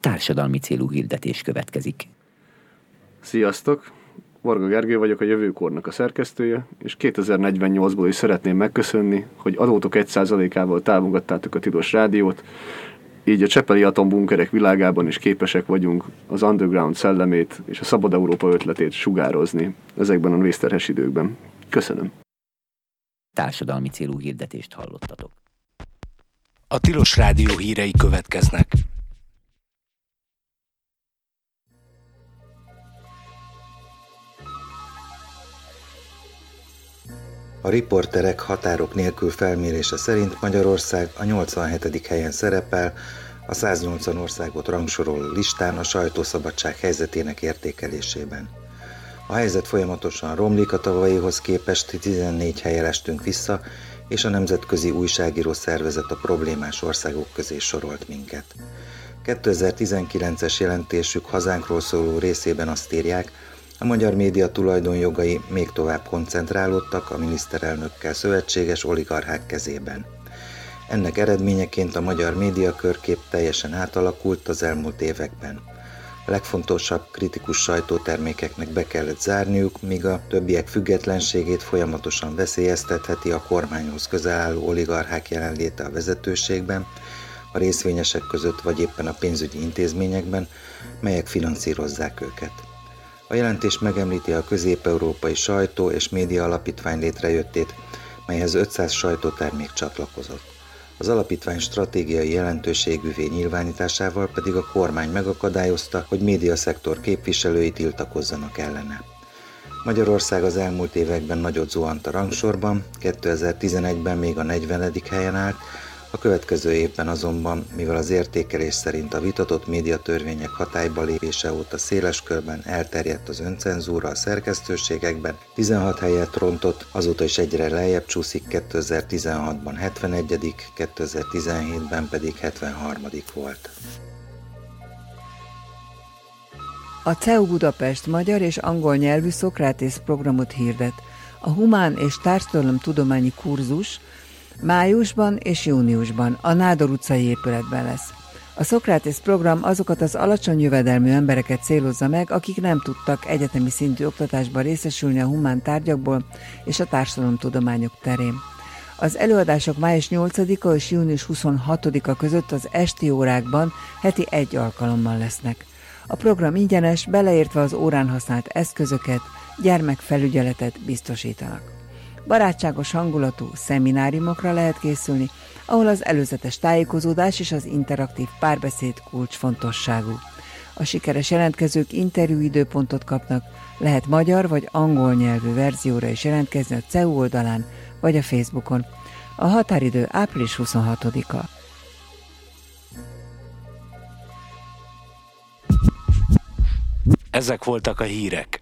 Társadalmi célú hirdetés következik. Sziasztok! Varga Gergő vagyok, a Jövőkornak a szerkesztője, és 2048-ból is szeretném megköszönni, hogy adótok 1%-ával támogattátok a Tilos Rádiót, így a csepeli atombunkerek világában is képesek vagyunk az underground szellemét és a Szabad Európa ötletét sugározni ezekben a vészterhes időkben. Köszönöm! Társadalmi célú hirdetést hallottatok. A Tilos Rádió hírei következnek. A riporterek határok nélkül felmérése szerint Magyarország a 87. helyen szerepel a 180 országot rangsoroló listán a sajtószabadság helyzetének értékelésében. A helyzet folyamatosan romlik, a tavalyihoz képest 14 helyen estünk vissza, és a Nemzetközi Újságíró Szervezet a problémás országok közé sorolt minket. 2019-es jelentésük hazánkról szóló részében azt írják, a magyar média tulajdonjogai még tovább koncentrálódtak a miniszterelnökkel szövetséges oligarchák kezében. Ennek eredményeként a magyar médiakörkép teljesen átalakult az elmúlt években. A legfontosabb kritikus sajtótermékeknek be kellett zárniuk, míg a többiek függetlenségét folyamatosan veszélyeztetheti a kormányhoz közel álló oligarchák jelenléte a vezetőségben, a részvényesek között vagy éppen a pénzügyi intézményekben, melyek finanszírozzák őket. A jelentés megemlíti a Közép-Európai Sajtó és Média Alapítvány létrejöttét, melyhez 500 sajtótermék csatlakozott. Az alapítvány stratégiai jelentőségűvé nyilvánításával pedig a kormány megakadályozta, hogy médiaszektor képviselői tiltakozzanak ellene. Magyarország az elmúlt években nagyot zuhant a rangsorban, 2011-ben még a 40. helyen állt, a következő évben azonban, mivel az értékelés szerint a vitatott médiatörvények hatályba lépése óta széles körben elterjedt az öncenzúra a szerkesztőségekben, 16 helyet rontott, azóta is egyre lejjebb csúszik, 2016-ban 71., 2017-ben pedig 73. volt. A CEU Budapest magyar és angol nyelvű Szokratész programot hirdet. A humán és társadalomtudományi kurzus májusban és júniusban a Nádor utcai épületben lesz. A Szokratész program azokat az alacsony jövedelmű embereket célozza meg, akik nem tudtak egyetemi szintű oktatásban részesülni a humán tárgyakból és a társadalomtudományok terén. Az előadások május 8-a és június 26-a között az esti órákban heti 1 alkalommal lesznek. A program ingyenes, beleértve az órán használt eszközöket, gyermekfelügyeletet biztosítanak. Barátságos hangulatú szemináriumokra lehet készülni, ahol az előzetes tájékozódás és az interaktív párbeszéd kulcsfontosságú. A sikeres jelentkezők interjúidőpontot kapnak, lehet magyar vagy angol nyelvű verzióra is jelentkezni a CEU oldalán vagy a Facebookon. A határidő április 26-a. Ezek voltak a hírek.